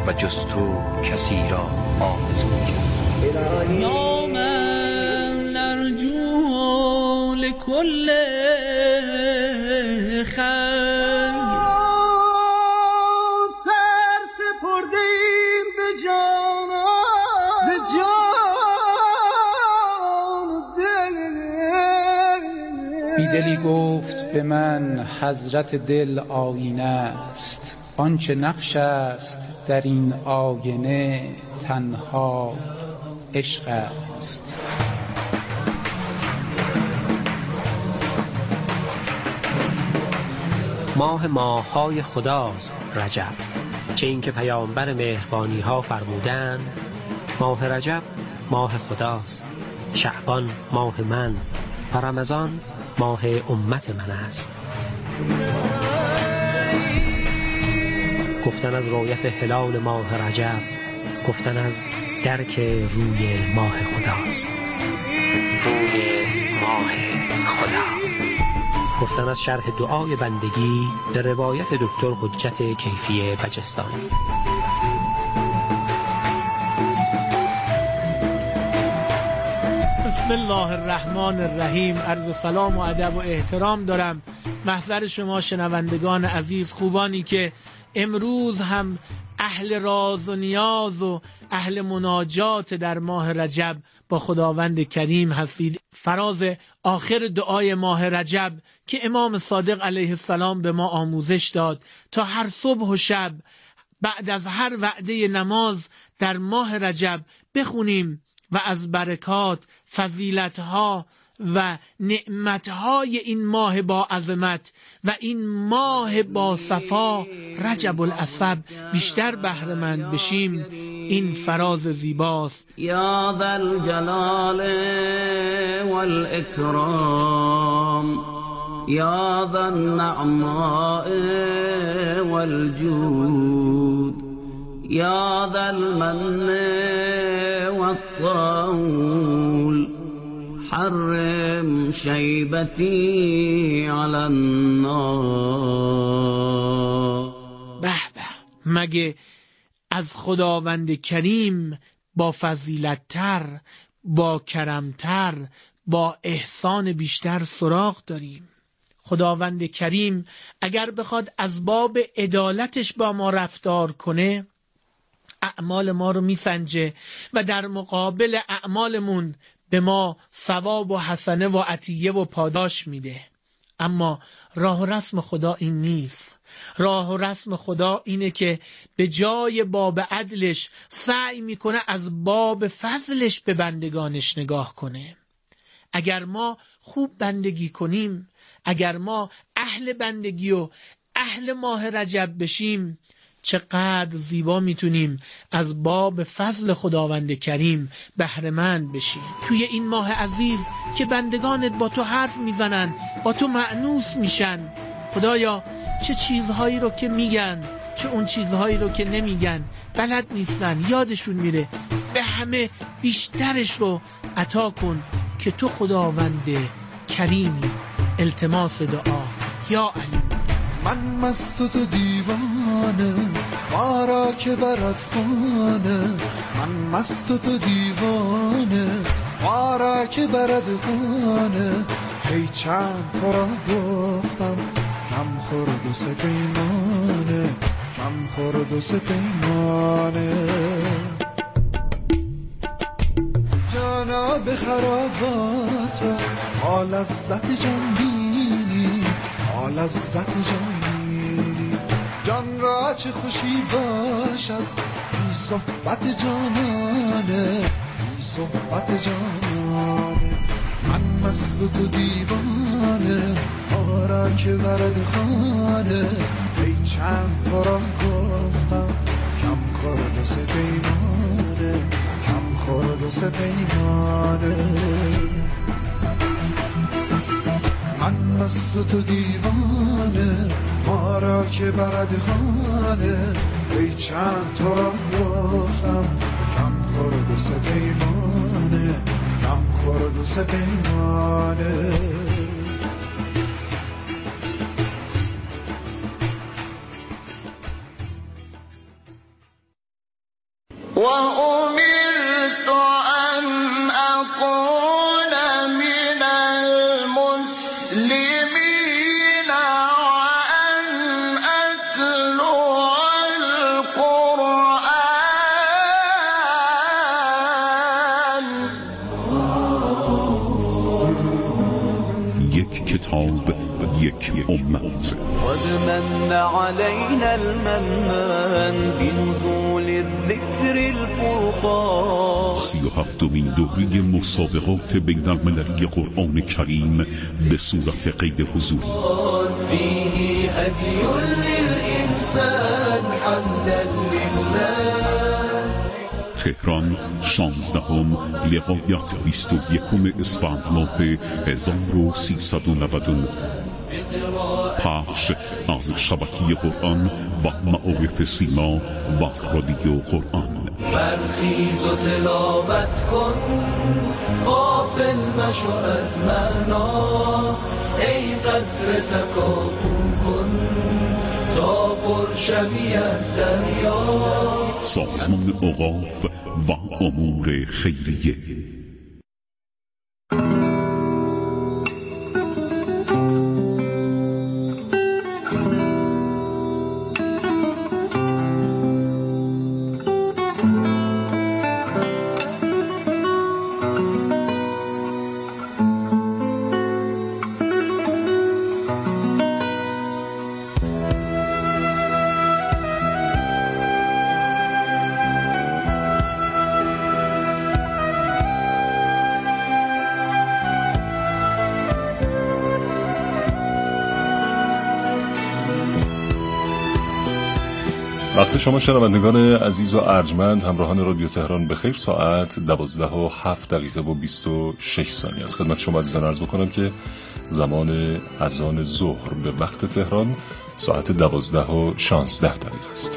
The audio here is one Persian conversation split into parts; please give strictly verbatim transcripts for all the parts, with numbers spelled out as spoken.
و جز تو کسی را آرزویی. یا من نرجو لکل خیر سر سپردیم به جان به جان دل. بیدلی گفت به من حضرت دل آینه است، آنچه نقش است در این آینه تنها عشق است. ماه ماه‌های خداست رجب، چه این که پیامبر مهربانی ها فرمودند ماه رجب ماه خداست، شعبان ماه من و رمضان ماه امت من است. گفتن از رؤیت هلال ماه رجب گفتن از درک روی ماه خداست، روی ماه خدا. گفتن از شرح دعای بندگی به روایت دکتر حجت کیفی بجستانی. بسم الله الرحمن الرحیم. عرض سلام و ادب و احترام دارم محضر شما شنوندگان عزیز، خوبانی که امروز هم اهل راز و نیاز و اهل مناجات در ماه رجب با خداوند کریم هستید. فراز آخر دعای ماه رجب که امام صادق علیه السلام به ما آموزش داد تا هر صبح و شب بعد از هر وعده نماز در ماه رجب بخونیم و از برکات، فضیلتها و نعمتهای این ماه با عظمت و این ماه با صفا رجب الاسد بیشتر بهره مند بشیم. این فراز زیباست. یا ذا الجلال والاکرام یا ذا النعماء والجود یا ذا المن والطول حرم شیبتی علی النار. به به، مگه از خداوند کریم با فضیلت‌تر، با کرمتر، با احسان بیشتر سراغ داریم؟ خداوند کریم اگر بخواد از باب عدالتش با ما رفتار کنه، اعمال ما رو میسنجه و در مقابل اعمالمون به ما ثواب و حسنه و عطیه و پاداش میده. اما راه و رسم خدا این نیست. راه و رسم خدا اینه که به جای باب عدلش سعی میکنه از باب فضلش به بندگانش نگاه کنه. اگر ما خوب بندگی کنیم، اگر ما اهل بندگی و اهل ماه رجب بشیم، چقدر زیبا میتونیم از باب فضل خداوند کریم بهره مند بشیم. توی این ماه عزیز که بندگانت با تو حرف میزنن، با تو مأنوس میشن، خدایا چه چیزهایی رو که میگن، چه اون چیزهایی رو که نمیگن، بلد نیستن، یادشون میره، به همه بیشترش رو عطا کن که تو خداوند کریمی. التماس دعا. یا علی. من مست و تو دیوانه، ما را که برد خانه. من مست و تو دیوانه، ما را که برد خانه. هی چند تو را گفتم کم خورد و سه پیمانه، کم خورد و سه پیمانه. جانا به خراباتا تا لذت جان بینی، تا لذت جان بینی. جان را چه خوشی باشد بی صحبت جانانه، بی صحبت جانانه. من مست و تو دیوانه، ما را که برد خانه. ای چند تو را گفتم کم خورد و سه پیمانه، کم خورد و سه پیمانه. من مست و تو دیوانه، ما را که برد خانه. ای چند تو را گفتم کم خورد و سه پیمانه، کم خورد و سه پیمانه. وأمرت أن أكون من المسلمين وأن أتلو القرآن. یک کتاب، یک امت. قد من علينا المنان بنزول الذكر الفرقان. سی و هفتمین دوره مسابقات بین المللی قرآن کریم به صورت غیر حضوری. فيه هدي للإنسان حمدا لله. تهران، شانزدهم لقایت بیست و یکم اسفند ماه هزار و سیصد و نود و نه. پخش از شبکه قرآن و معارف سیما و رادیو قرآن. برخیز و تلاوت کن، غافل مشو از معنا، ای قطره تکاپو کن تا پر شوی از دریا. سازمان اوقاف و امور خیریه. وقت شما شنوندگان عزیز و ارجمند همراهان رادیو تهران بخیر. ساعت دوازده و هفت دقیقه و بیست و شش ثانیه است. خدمت شما عزیزان عرض بکنم که زمان اذان ظهر به وقت تهران ساعت دوازده و شانزده دقیقه است.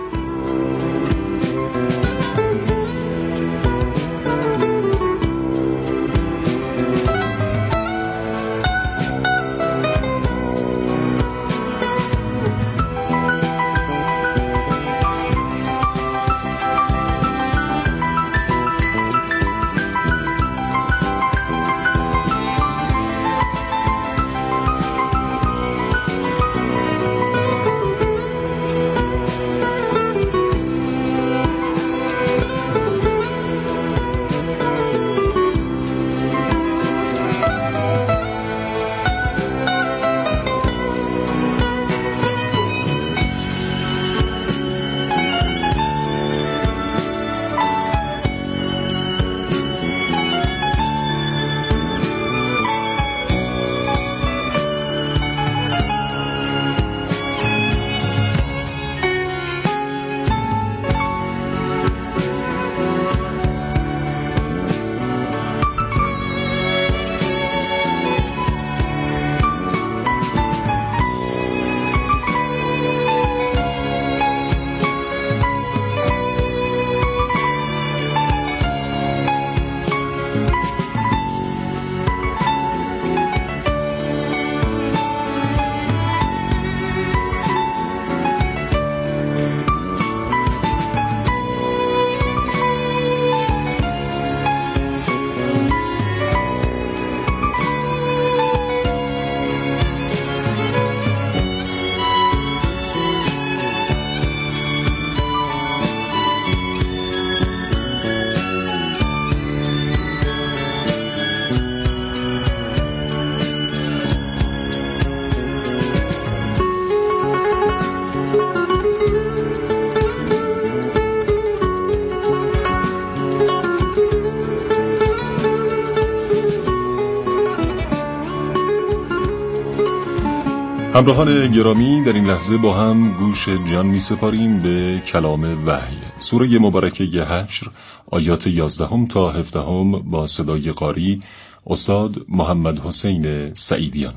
همراهان گرامی، در این لحظه با هم گوش جان می سپاریم به کلام وحی. سوره مبارکه حشر آیات یازدهم تا هفدهم با صدای قاری استاد محمد حسین سعیدیان.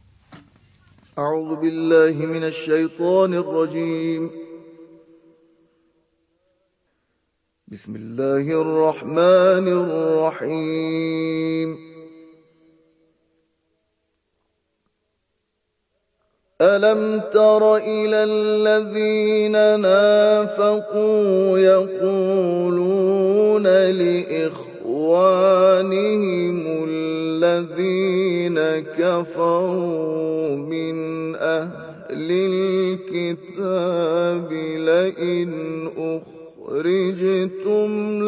اعوذ بالله من الشیطان الرجیم. بسم الله الرحمن الرحیم. ألم تر إلى الذين نافقوا يقولون لإخوانهم الذين كفروا من أهل الكتاب لئن أخرجتم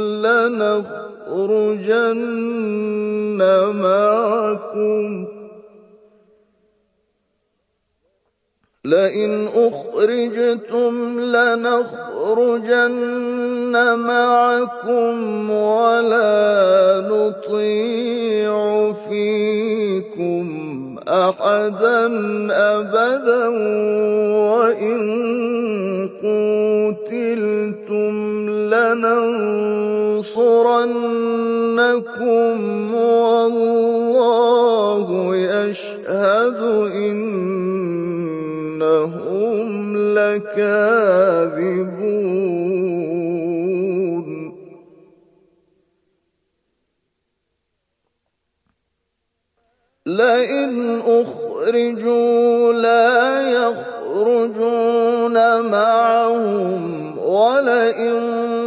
لنخرجن معكم لئن أخرجتم لنخرجن معكم ولا نطيع فيكم أحدا أبدا وإن قتلتم لننصرنكم والله يشهد إنهم لكاذبون لئن أخرجوا لا يخرجون معهم ولئن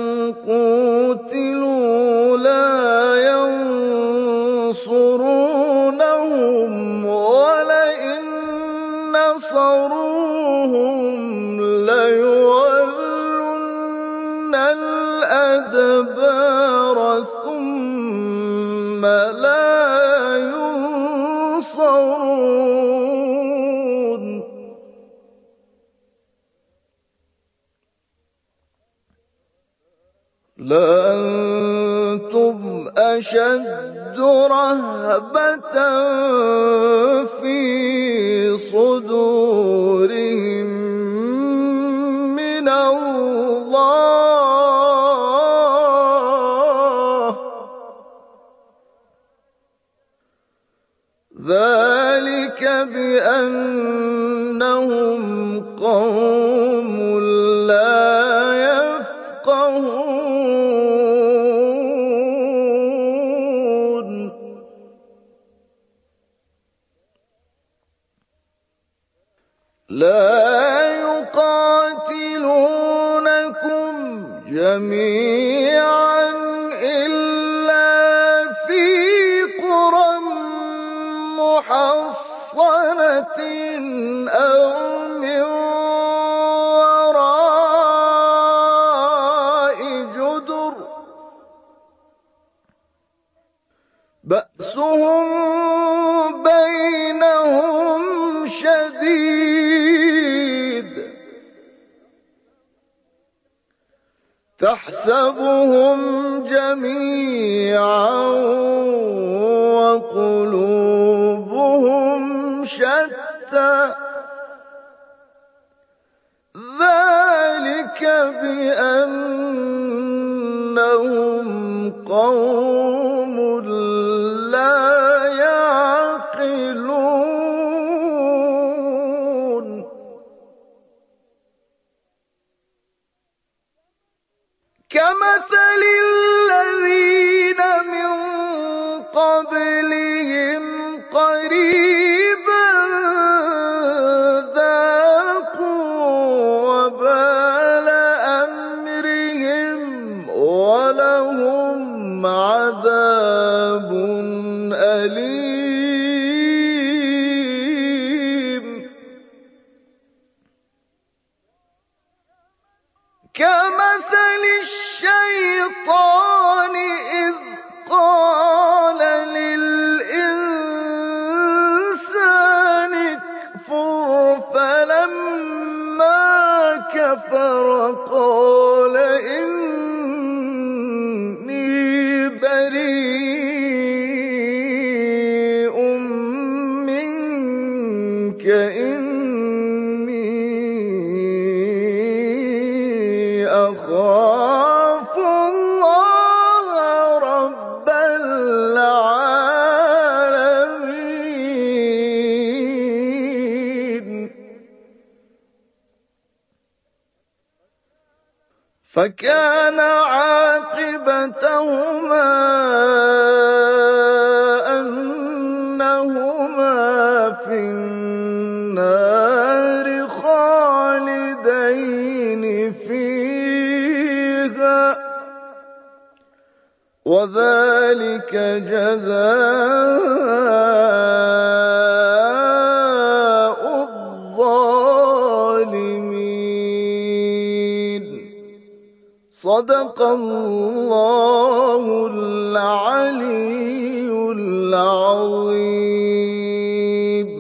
قتلوا لا ينصرونهم ولئن نصروهم ليولن الأدبار ثم لا ينصرون لأنتم أشد رهبة في صدورهم من الله ذلك بأنهم قوم لا يفقهون لا يقاتلونكم جميعا إلا في قرى محصنة أو من وراء جدر بأسهم بينهم شديد تحسبهم جميعا وقلوبهم شتى ذلك بأنهم قوم لا يعقلون كمثل الذين من قبلهم قريبا ذاقوا وبال أمرهم ولهم عذاب أليم كمثل الشيطان إذ قال للإنسان اكفر فلما كفر قال إني بريء منك إني أخاف الله رب العالمين فكان عاقبتهما أنهما في النار خالدين فيها وذلك جزاء الظالمين. صدق الله العلي العظیم.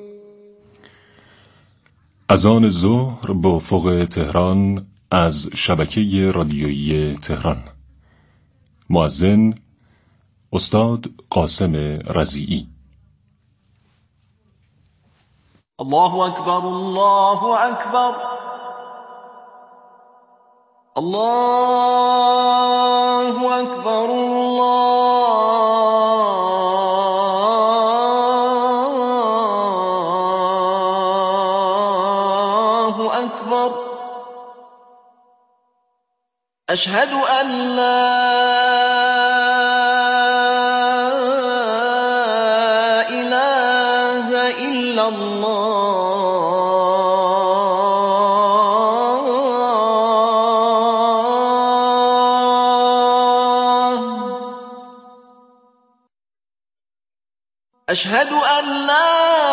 اذان ظهر با افق تهران از شبکه رادیویی تهران. مؤذن استاد قاسم رضیعی. الله اکبر، الله اکبر، الله اکبر، الله اکبر. اشهد ان لا اله الا الله. اشهد ان لا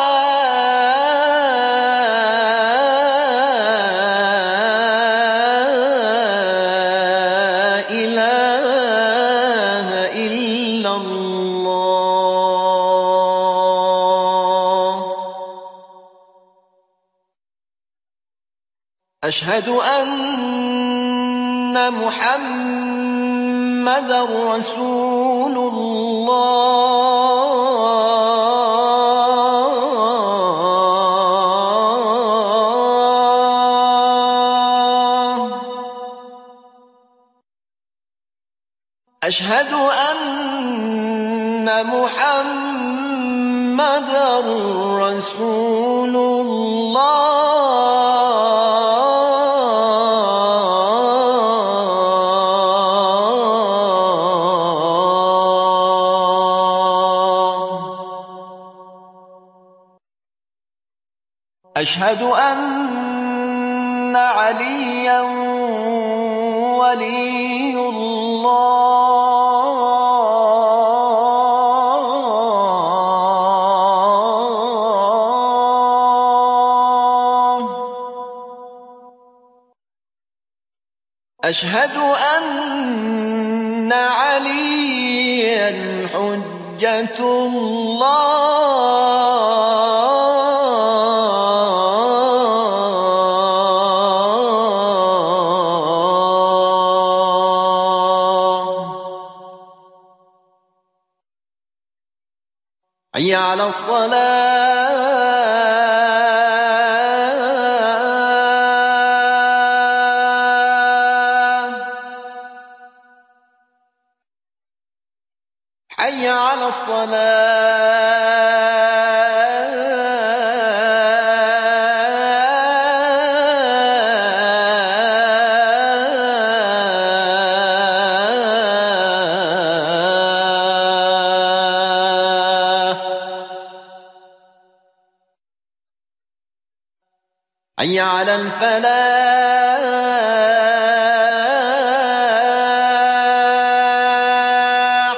أشهد أن محمدًا رسول الله. أشهد أن محمدًا رسول الله. أشهد أن عليا ولي الله. أشهد أن عليا حجة الله. حي على الصلاة. حي على حي على الفلاح.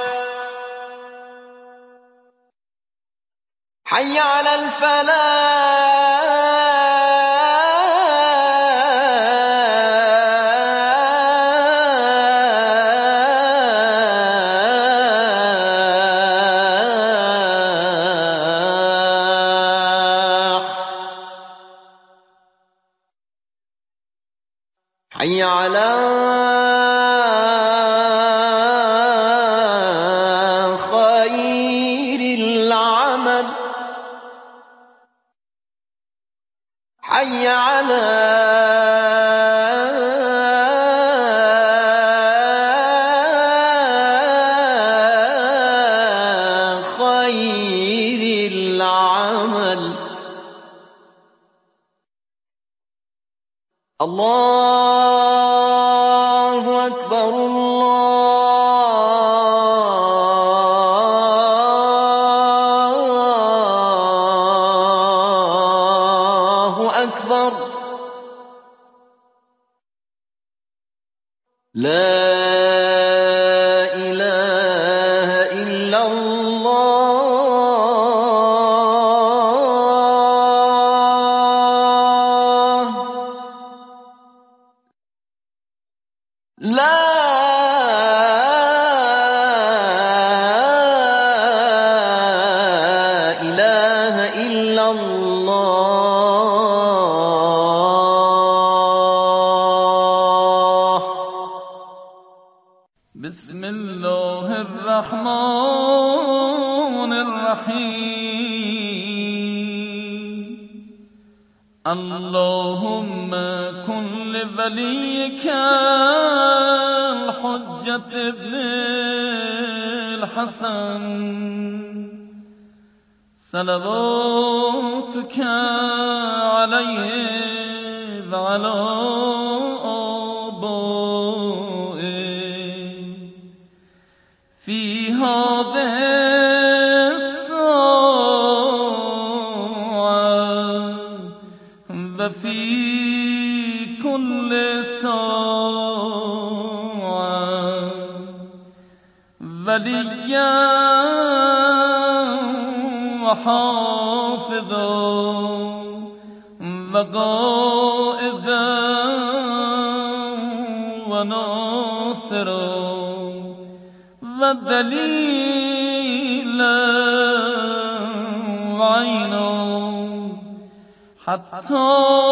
حي على الفلاح. حي على خير العمل. حي على خير العمل. الله أكبر، الله أكبر. لا إله لا إله إلا الله. بسم الله الرحمن الرحيم. اللهم كن لوليك الحجة ابن الحسن صلواتك عليه وعلى آبائه في هذه الساعة وفي كل ساعة وليا وحافظا وقائدا وناصرا ودليلا وعينا حتى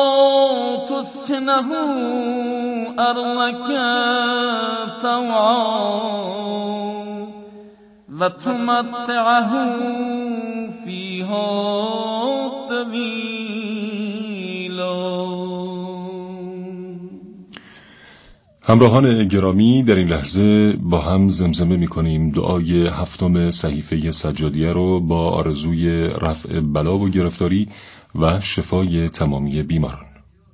تسكنه أرضك طوعا وتمتعه فيها طويلا. همراهان گرامی، در این لحظه با هم زمزمه می کنیم دعای هفتم صحیفه سجادیه رو با آرزوی رفع بلا و گرفتاری و شفای تمامی بیماران.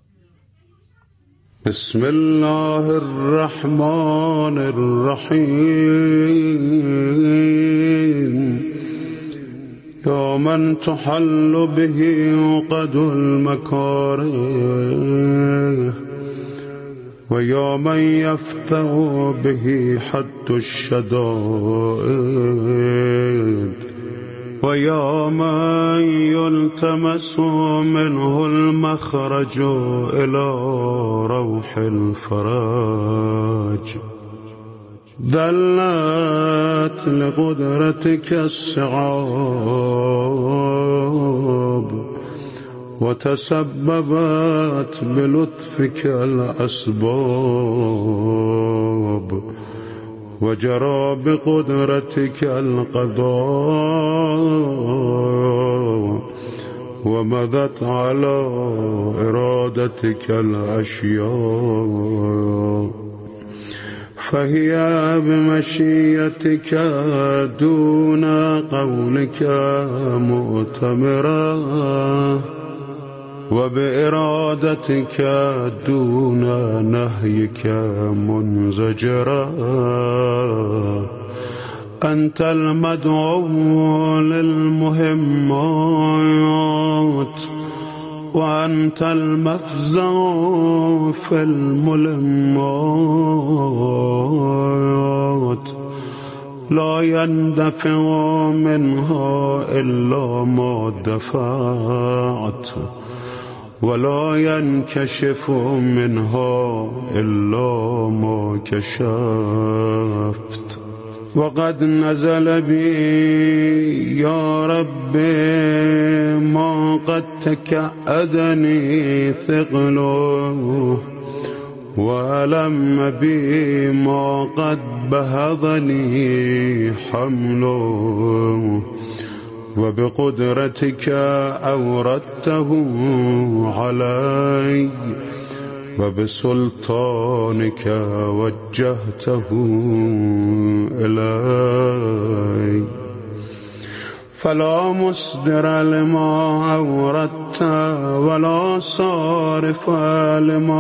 بسم الله الرحمن الرحیم. یا من تحل به عقد المکاره و یا من یفتح به حد الشدائد و یا من یلتمس منه المخرج الى روح الفرج. دلت لقدرتك الصعاب وتسببت بلطفك الأسباب وجرى بقدرتك القضاء ومضت على إرادتك الأشياء فهي بمشيتك دون قولك مؤتمرة وبإرادتك دون نهيك منزجرا. أنت المدعو للمهمات وأنت المفزع في الملمات. لا يندفع منها إلا ما دفعت ولا ينكشف منها إلا ما كشفت. وقد نزل بي يا رب ما قد تكأدني ثقله وألم بي ما قد بهضني حمله وبقدرتك أوردته علي وبسلطانك وجهته إلي. فلا مصدر لما أوردت ولا صارف لما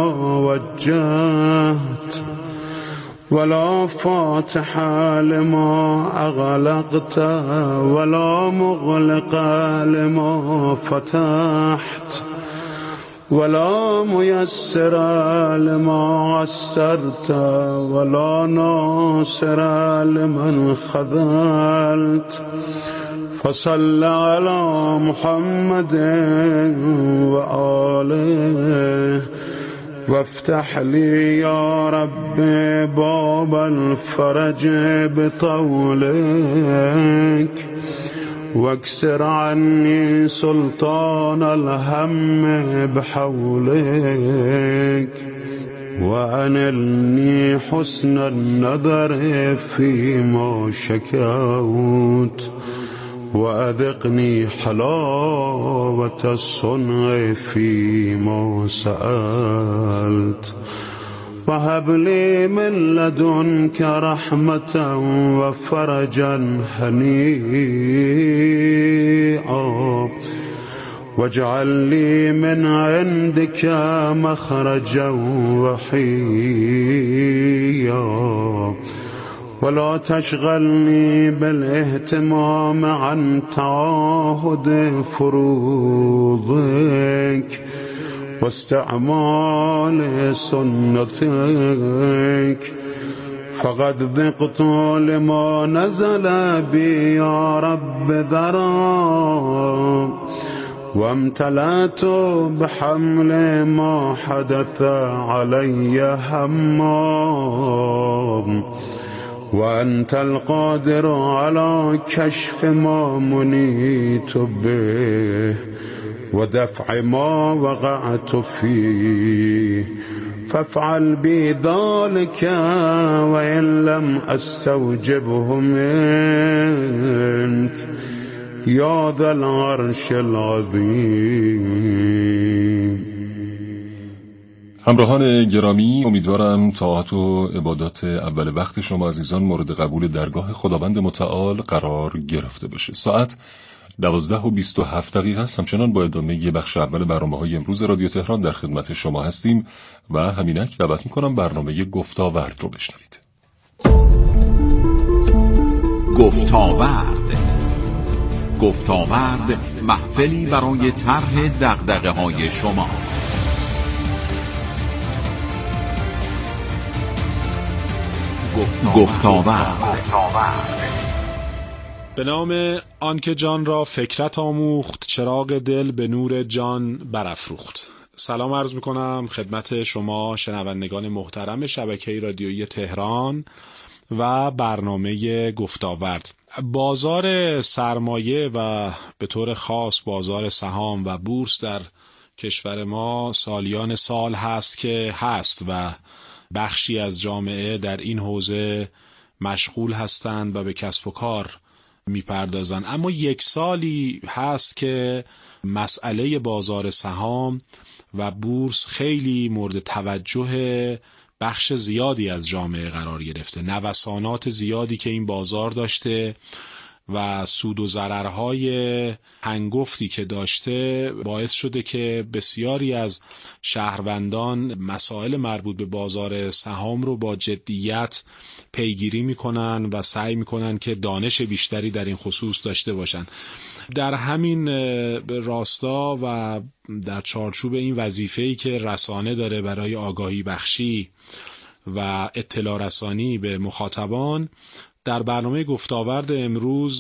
وجهت ولا فاتح لما أغلقت ولا مغلق لما فتحت ولا ميسر لما عسرت ولا ناصر لمن خذلت. فصل على محمد وآله وافتح لي يا رب باب الفرج بطولك واكسر عني سلطان الهم بحولك وأنلني حسن النظر فيما شكوت وأذقني حلاوة الصنع فيما سألت وهب لي من لدنك رحمة وفرجا هنيئا واجعل لي من عندك مخرجا وحيا ولا تشغلني بالاهتمام عن تعاهد فروضك واستعمال سنتك فقد ذقت لما نزل بي يا رب ذرا وامتلأت بحمل ما حدث علي همام وأنت القادر على كشف ما منيت به ودفع ما وقعت فيه فافعل بي ذلك وإن لم أستوجبه منك یا ذا العرش العظیم. همراهان گرامی، امیدوارم طاعت و عبادات اول وقت شما عزیزان مورد قبول درگاه خداوند متعال قرار گرفته باشه. ساعت دوازده و بیست و هفت دقیقه است. همچنان با ادامه یه بخش اول برنامه‌های امروز رادیو تهران در خدمت شما هستیم و همینک دعوت می‌کنم برنامه گفتاورد رو بشنوید. گفتاورد گفتاورد محفلی برای طرح دغدغه‌های شما. گفتاورد. به نام آنکه جان را فکرت آموخت، چراغ دل به نور جان برافروخت. سلام عرض میکنم خدمت شما شنوندگان محترم شبکه رادیویی تهران و برنامه گفتاورد. بازار سرمایه و به طور خاص بازار سهام و بورس در کشور ما سالیان سال هست که هست و بخشی از جامعه در این حوزه مشغول هستند و به کسب و کار میپردازند. اما یک سالی هست که مسئله بازار سهام و بورس خیلی مورد توجه بخش زیادی از جامعه قرار گرفته. نوسانات زیادی که این بازار داشته و سود و ضررهای هنگفتی که داشته باعث شده که بسیاری از شهروندان مسائل مربوط به بازار سهام رو با جدیت پیگیری میکنن و سعی میکنن که دانش بیشتری در این خصوص داشته باشن. در همین راستا و در چارچوب این وظیفه‌ای که رسانه داره برای آگاهی بخشی و اطلاع رسانی به مخاطبان، در برنامه گفتاورد امروز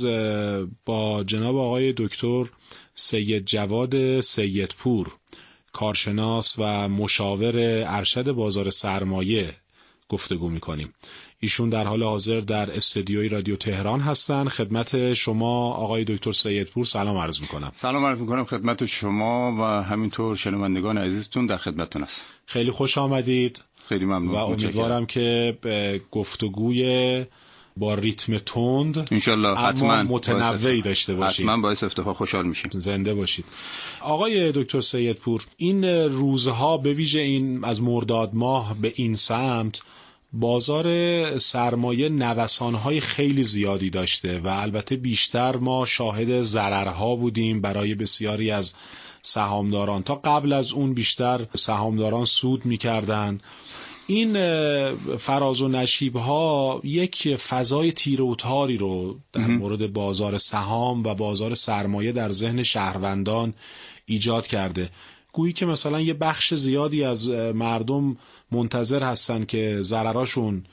با جناب آقای دکتر سید جواد سیدپور، کارشناس و مشاور ارشد بازار سرمایه گفتگو می‌کنیم. ایشون در حال حاضر در استودیوی رادیو تهران هستن. خدمت شما آقای دکتر سیدپور سلام عرض میکنم. سلام عرض میکنم خدمت شما و همینطور شنوندگان عزیزتون در خدمتتون هست. خیلی خوش آمدید. خیلی ممنون و امیدوارم که به گفتگوی با ریتم تند انشالله حتما متنوعی داشته باشید. حتما باعث افتخار خوشحال میشیم. زنده باشید. آقای دکتر سیدپور، این روزها به ویژه این از مرداد ماه به این سمت بازار سرمایه نوسان‌های خیلی زیادی داشته و البته بیشتر ما شاهد ضررها بودیم برای بسیاری از سهامداران. تا قبل از اون بیشتر سهامداران سود می‌کردند. این فراز و نشیب‌ها یک فضای تیره و تاری رو در مورد بازار سهام و بازار سرمایه در ذهن شهروندان ایجاد کرده. گویی که مثلا یه بخش زیادی از مردم منتظر هستن که ضرراشون